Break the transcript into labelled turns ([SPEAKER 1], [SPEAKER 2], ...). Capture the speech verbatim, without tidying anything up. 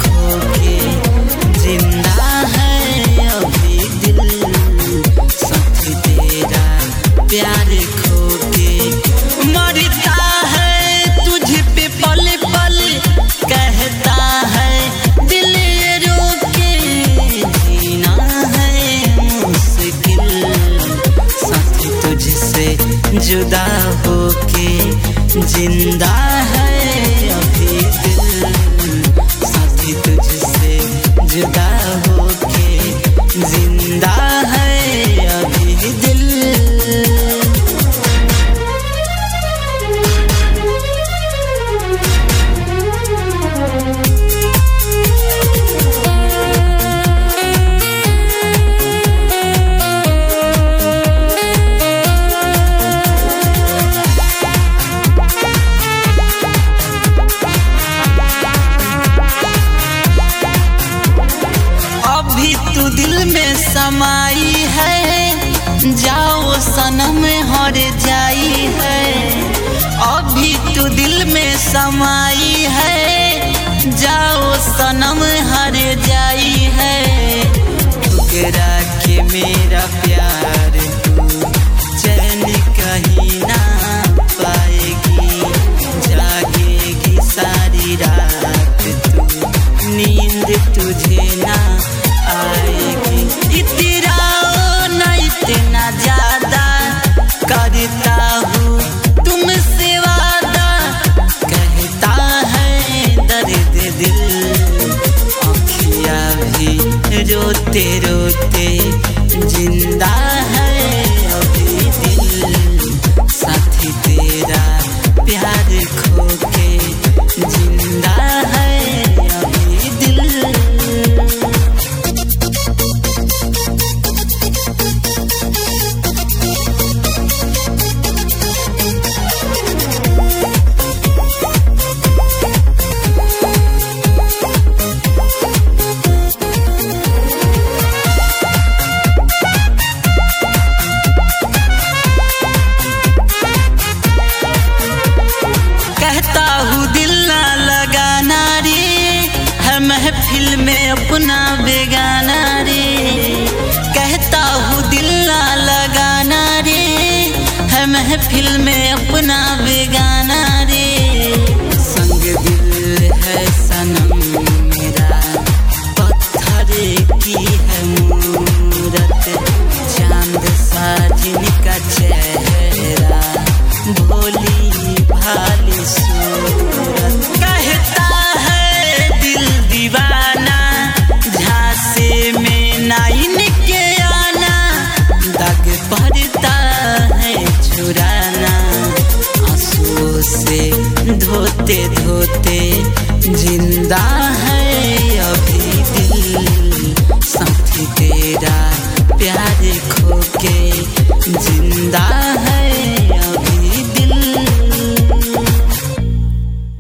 [SPEAKER 1] खो के जिंदा है अभी दिल, साथी तेरा प्यार खो के मरता है तुझ पे पल पल, कहता है दिल ये रो के जीना है मुश्किल, साथी तुझसे जुदा हो के जिंदा है अभी दिल, साथी तुझसे जुदा हो के जिंदा है अभी दिल। तू दिल में समाई है, जाओ सनम हर जाई है, अभी तू दिल में समाई है, जाओ सनम हर जाई है, ठुकरा के मेरा प्यार तू चैन कहीं ना पाएगी, जागेगी सारी रात तू नींद तुझे ना आएगी, इतराओ ना इतना ज्यादा करता हूँ तुमसे वादा, कहता है दर्द दिल, आँखियाँ भी रोते रोते जिंदा है अभी दिल, साथी तेरा प्यार खो के जिंदा है अभी दिल। कहता हूँ दिल ना लगाना रे, है महफिल में अपना बेगाना रे, कहता हूँ दिल ना लगाना रे, है महफिल में अपना बेगाना रे, संग दिल है सनम मेरा, पत्थर की है मूरत, चांद सा जिनका चेहरा, भोली भाली सूरत, कहता है दिल दीवाना, झांसे में नाइन के आना, दाग पड़ता है छुराना, आंसुओं से धोते धोते जिंदा है अभी दिल, साथी तेरा प्यार खो के जिंदा है